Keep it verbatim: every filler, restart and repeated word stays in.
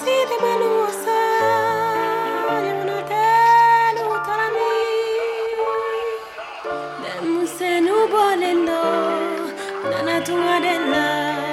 sidi manusa yamuna telu tarani demusenu bolendo nana tunga della